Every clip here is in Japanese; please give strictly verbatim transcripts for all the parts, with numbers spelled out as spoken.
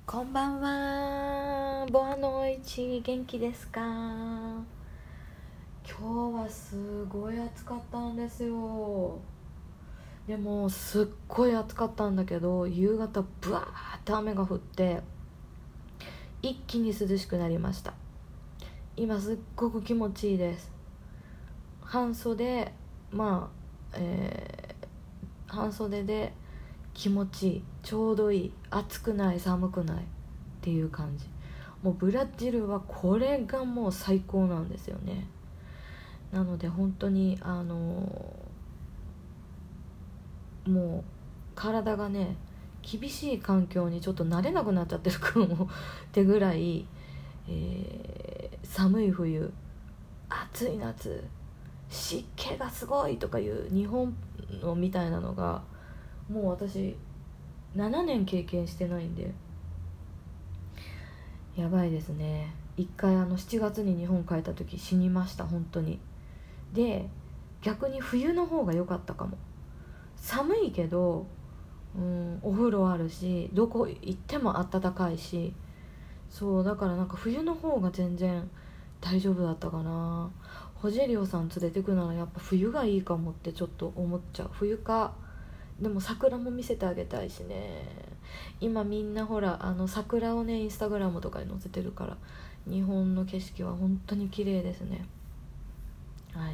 こんばんは。ボアノイチ、元気ですか？今日はすごい暑かったんですよ。でもすっごい暑かったんだけど、夕方ブワーって雨が降って一気に涼しくなりました。今すっごく気持ちいいです。半袖、まあ、えー、半袖で気持ちいい、ちょうどいい、暑くない寒くないっていう感じ。もうブラジルはこれがもう最高なんですよね。なので本当にあのーもう体がね、厳しい環境にちょっと慣れなくなっちゃってるかもってぐらい、えー寒い冬、暑い夏、湿気がすごいとかいう日本のみたいなのがもう私ななねん経験してないんでやばいですね。一回あのしちがつに日本帰った時死にました、本当に。で、逆に冬の方が良かったかも。寒いけど、うん、お風呂あるしどこ行っても暖かいし、そうだからなんか冬の方が全然大丈夫だったかな。ホジェリオさん連れてくならやっぱ冬がいいかもってちょっと思っちゃう。冬か。でも桜も見せてあげたいしね。今みんなほらあの桜をねインスタグラムとかに載せてるから、日本の景色は本当に綺麗ですね。はい。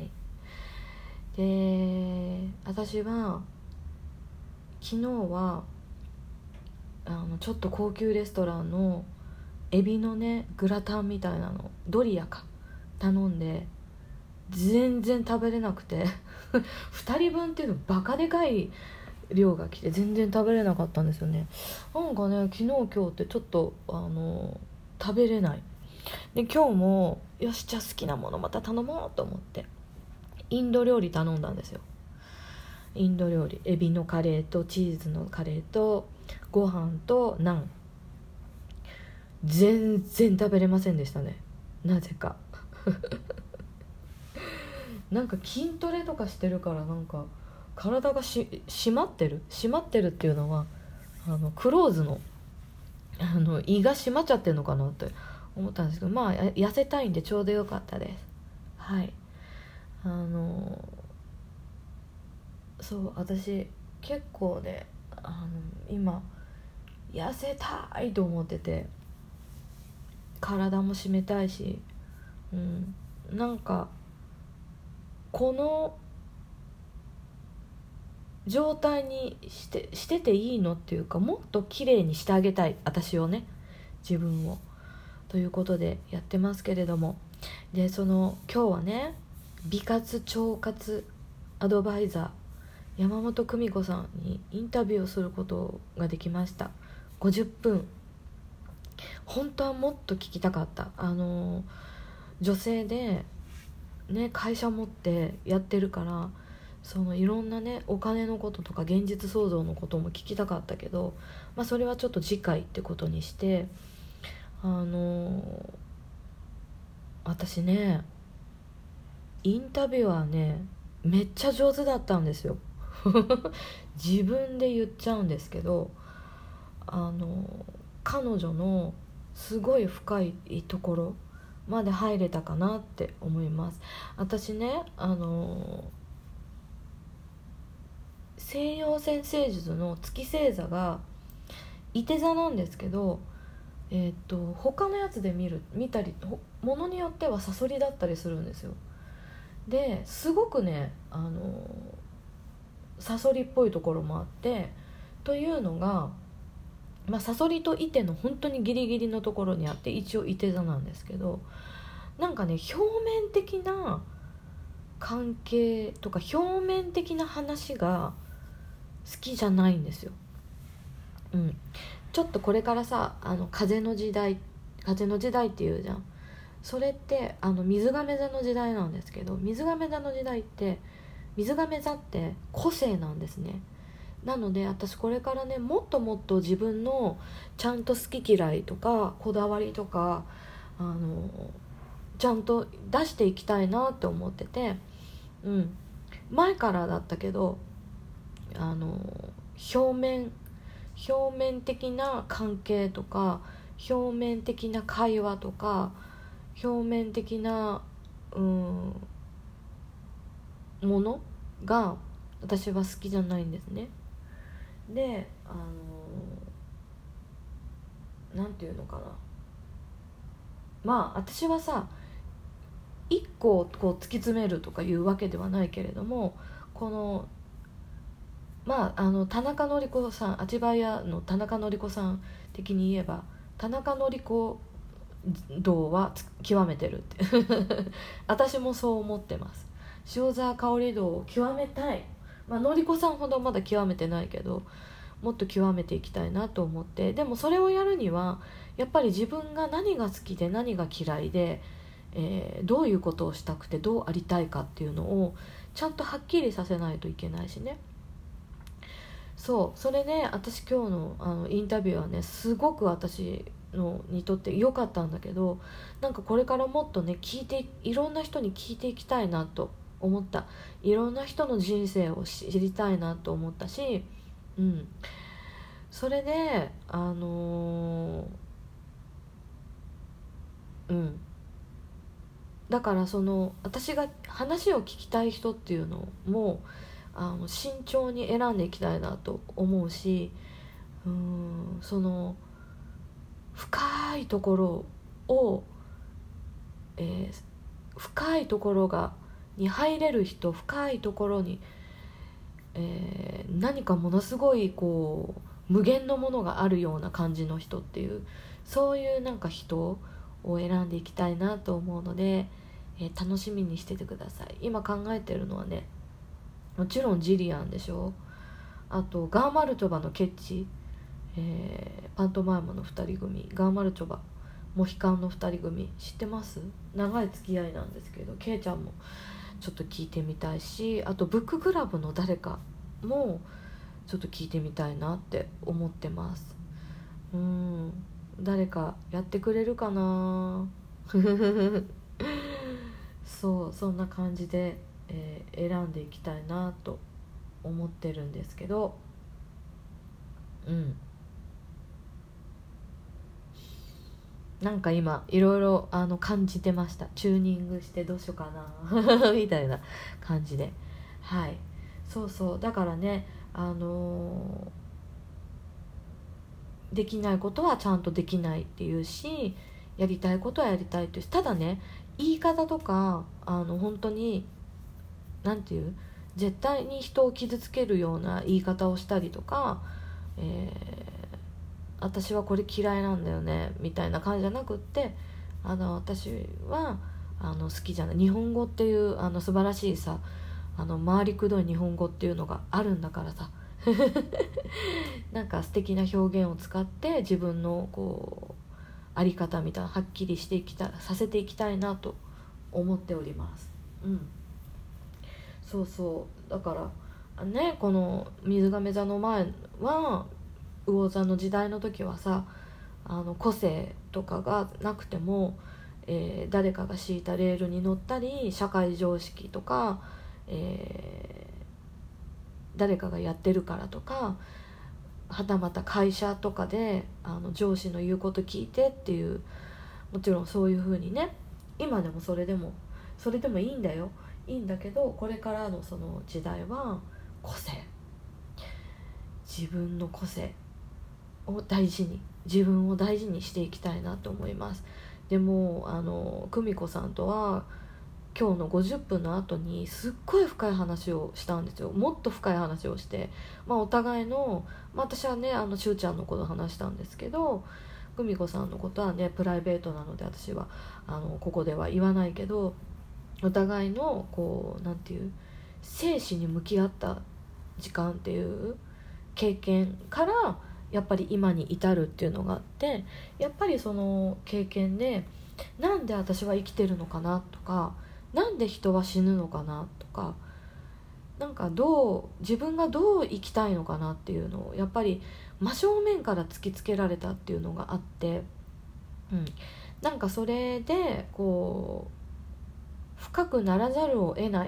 で、私は昨日はあのちょっと高級レストランのエビのねグラタンみたいなの、ドリアか、頼んで全然食べれなくてふたりぶんっていうのバカでかい量が来て全然食べれなかったんですよね。なんかね、昨日今日ってちょっとあの食べれない。で、今日もよしじゃあ好きなものまた頼もうと思ってインド料理頼んだんですよ。インド料理、エビのカレーとチーズのカレーとご飯とナン。全然食べれませんでしたね、なぜかなんか筋トレとかしてるからなんか体がし締まってる締まってるっていうのはあのクローズのあの胃が締まっちゃってるのかなって思ったんですけど、まあ痩せたいんでちょうどよかったです。はい。あのそう私結構ね、あの今痩せたいと思ってて、体も締めたいし、うん、なんかこの状態にしてしてていいのっていうか、もっと綺麗にしてあげたい、私をね、自分を、ということでやってますけれども。で、その今日はね、美活腸活アドバイザー山本久美子さんにインタビューをすることができました。ごじゅっぷん。本当はもっと聞きたかった。あの女性でね、会社持ってやってるから、そのいろんなねお金のこととか現実創造のことも聞きたかったけど、まあ、それはちょっと次回ってことにして、あの私ねインタビュアーねめっちゃ上手だったんですよ自分で言っちゃうんですけど、あの彼女のすごい深いところまで入れたかなって思います。私ね、あの西洋占星術の月星座がいて座なんですけど、えー、っと他のやつで見る見たりものによってはサソリだったりするんですよ。ですごくね、あのサソリっぽいところもあって、というのが、まあ、サソリとイテの本当にギリギリのところにあって、一応イテ座なんですけど、なんかね表面的な関係とか表面的な話が好きじゃないんですよ。うん、ちょっとこれからさ、あの風の時代風の時代っていうじゃん。それってあの水亀座の時代なんですけど、水亀座の時代って水亀座って個性なんですね。なので私これからね、もっともっと自分のちゃんと好き嫌いとかこだわりとか、あのちゃんと出していきたいなって思ってて、うん、前からだったけど、あの表面表面的な関係とか表面的な会話とか表面的なうんものが私は好きじゃないんですね。で、あのなんていうのかな、まあ私はさ一個をこう突き詰めるとかいうわけではないけれども、このまああの田中典子さん、あちばやの田中典子さん的に言えば田中典子道は極めてるって私もそう思ってます。塩沢香織道を極めたい、まあ典子さんほどまだ極めてないけどもっと極めていきたいなと思って、でもそれをやるにはやっぱり自分が何が好きで何が嫌いで、えー、どういうことをしたくてどうありたいかっていうのをちゃんとはっきりさせないといけないしね。そう、それね、私今日の、あのインタビューはねすごく私のにとって良かったんだけど、なんかこれからもっとね聞いていろんな人に聞いていきたいなと思った。いろんな人の人生を知りたいなと思ったし、うん、それであのー、うんだからその私が話を聞きたい人っていうのもあの慎重に選んでいきたいなと思うし、うーんその深いところを、えー深いところがに入れる人、深いところに、えー何かものすごいこう無限のものがあるような感じの人っていう、そういうなんか人を選んでいきたいなと思うので、えー楽しみにしててください。今考えてるのはね、もちろんジリアンでしょ、あとガーマルチョバのケッチ、えーパントマイムのふたり組、ガーマルチョバモヒカンのふたり組知ってます？長い付き合いなんですけど、ケイちゃんもちょっと聞いてみたいし、あとブッククラブの誰かもちょっと聞いてみたいなって思ってます。うん、誰かやってくれるかなそう、そんな感じで、えー選んでいきたいなと思ってるんですけど、うんなんか今いろいろあの感じてました。チューニングしてどうしようかなみたいな感じで、はい、そうそう、だからね、あのーできないことはちゃんとできないっていうし、やりたいことはやりたいっていうし、ただね言い方とかあの本当になんていう絶対に人を傷つけるような言い方をしたりとか、えー私はこれ嫌いなんだよねみたいな感じじゃなくって、あの私はあの好きじゃない日本語っていうあの素晴らしいさ、あの回りくどい日本語っていうのがあるんだからさなんか素敵な表現を使って自分のこうあり方みたいなはっきりしていきたさせていきたいなと思っております。うんそうそうだからね、この水亀座の前は魚座の時代の時はさ、あの個性とかがなくても、えー誰かが敷いたレールに乗ったり社会常識とか、えー誰かがやってるからとか、はたまた会社とかであの上司の言うこと聞いてっていう、もちろんそういう風にね、今でもそれでもそれでもいいんだよ、いいんだけど、これからのその時代は個性、自分の個性を大事に自分を大事にしていきたいなと思います。でもあの久美子さんとは今日のごじゅっぷんの後にすっごい深い話をしたんですよ。もっと深い話をして、まあ、お互いの、まあ、私はねあのしゅうちゃんのこと話したんですけど、久美子さんのことはねプライベートなので私はあのここでは言わないけど、お互いのこうなんていう生死に向き合った時間っていう経験からやっぱり今に至るっていうのがあって、やっぱりその経験でなんで私は生きてるのかなとか、なんで人は死ぬのかなとか、なんかどう自分がどう生きたいのかなっていうのをやっぱり真正面から突きつけられたっていうのがあって、うん、なんかそれでこう深くならざるを得ない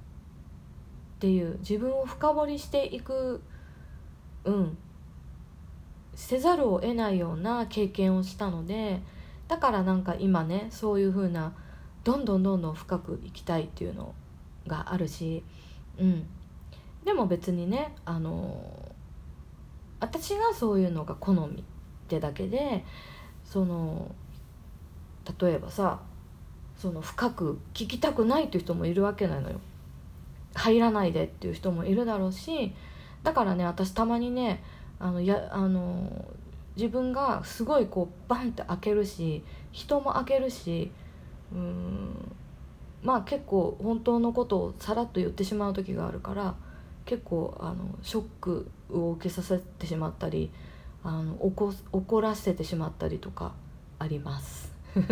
っていう、自分を深掘りしていく、うんせざるを得ないような経験をしたので、だからなんか今ねそういう風などんどんどんどん深くいきたいっていうのがあるし、うん、でも別にねあの私がそういうのが好みってだけで、その例えばさその深く聞きたくないっていう人もいるわけなのよ。入らないでっていう人もいるだろうし、だからね私たまにねあのやあの自分がすごいこうバンって開けるし人も開けるし、うーんまあ結構本当のことをさらっと言ってしまう時があるから、結構あのショックを受けさせてしまったり、あの怒怒らせてしまったりとかあります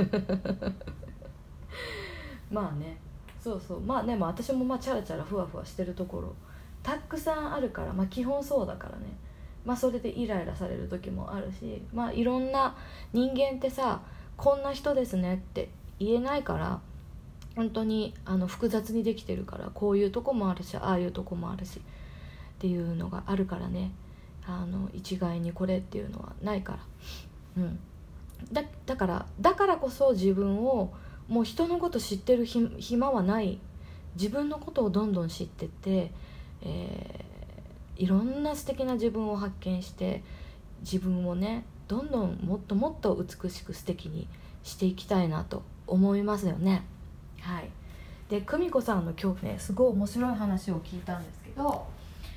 まあね、そうそう、まあでも私もまあチャラチャラふわふわしてるところたくさんあるから、まあ基本そうだからね、まあそれでイライラされる時もあるし、まあいろんな人間ってさこんな人ですねって言えないから、本当にあの複雑にできてるから、こういうとこもあるしああいうとこもあるしっていうのがあるからね、あの一概にこれっていうのはないから、うん、だ, だからだからこそ自分をもう人のこと知ってるひ暇はない、自分のことをどんどん知ってって、えー、いろんな素敵な自分を発見して、自分をねどんどんもっともっと美しく素敵にしていきたいなと思いますよね。はい、で久美子さんの今日ねすごい面白い話を聞いたんですけど、あの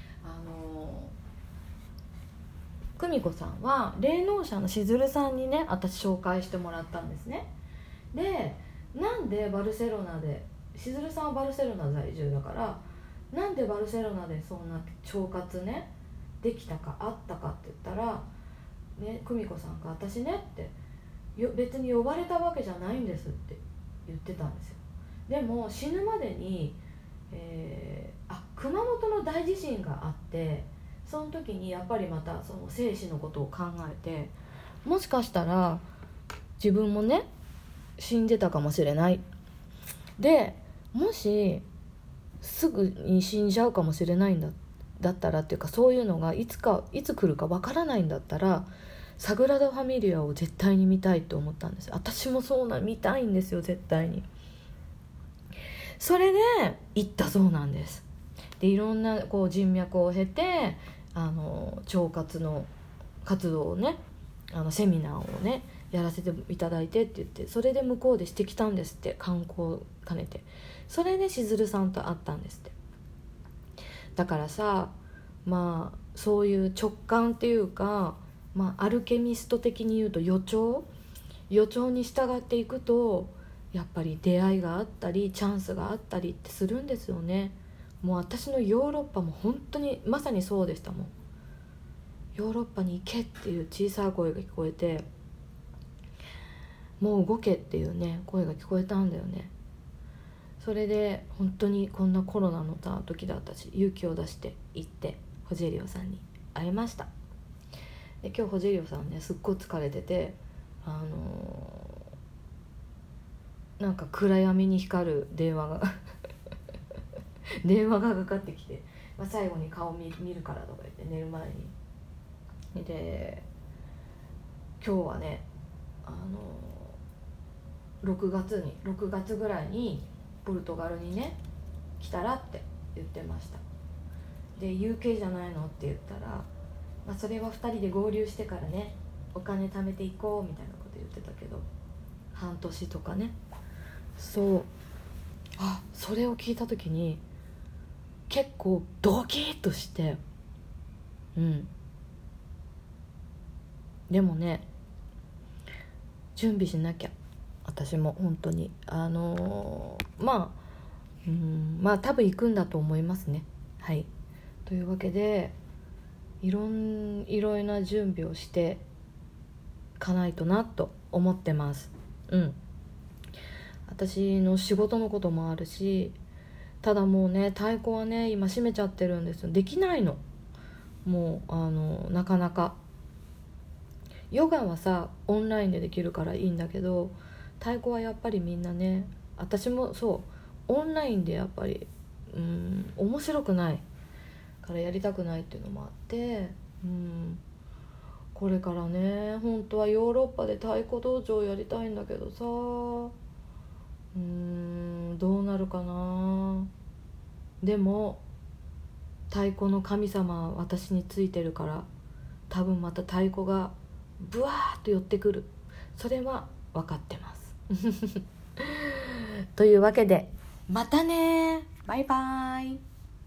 久美子さんは霊能者のしずるさんにね私紹介してもらったんですね。でなんでバルセロナで、しずるさんはバルセロナ在住だから、なんでバルセロナでそんな腸活ねできたかあったかって言ったらね、久美子さんが私ねってよ別に呼ばれたわけじゃないんですって言ってたんですよ。でも死ぬまでに、えー、あ熊本の大地震があって、その時にやっぱりまたその生死のことを考えて、もしかしたら自分もね死んでたかもしれない、でもしすぐに死んじゃうかもしれないんだだったらっていうか、そういうのがいつかいつ来るかわからないんだったらサグラダ・ファミリアを絶対に見たいと思ったんです。私もそうな見たいんですよ絶対に。それで行ったそうなんです。でいろんなこう人脈を経てあの腸活の活動をね、あのセミナーをねやらせていただいてって言って、それで向こうでしてきたんですって、観光兼ねて。それでしずるさんと会ったんですって。だからさ、まあそういう直感っていうか、まあ、アルケミスト的に言うと予兆予兆に従っていくとやっぱり出会いがあったりチャンスがあったりってするんですよね。もう私のヨーロッパも本当にまさにそうでしたもん。ヨーロッパに行けっていう小さい声が聞こえて、もう動けっていうね声が聞こえたんだよね。それで本当にこんなコロナの時だったし勇気を出して行ってホジェリオさんに会いました。で今日ホジェリオさんねすっごい疲れてて、あのー、なんか暗闇に光る電話が電話がかかってきて、まあ、最後に顔 見, 見るからとか言って寝る前にで、今日はねあのろくがつにろくがつぐらいにポルトガルにね来たらって言ってました。で ユーケー じゃないのって言ったら、まあ、それはふたりで合流してからねお金貯めていこうみたいなこと言ってたけど、半年とかね。そうあそれを聞いた時に結構ドキッとして、うんでもね準備しなきゃ、私も本当にあのー、まあうんまあ多分行くんだと思いますね。はいというわけでいろんいろいろな準備をしてかないとなと思ってます。うん私の仕事のこともあるし、ただもうね太鼓はね今閉めちゃってるんですよ。できないのもうあのなかなか。ヨガはさオンラインでできるからいいんだけど、太鼓はやっぱりみんなね、私もそうオンラインでやっぱりうん面白くないからやりたくないっていうのもあって、うんこれからね、本当はヨーロッパで太鼓道場やりたいんだけどさ、うーんどうなるかな。でも太鼓の神様は私についてるから、多分また太鼓がブワーッと寄ってくる、それは分かってますというわけでまたね、バイバイ。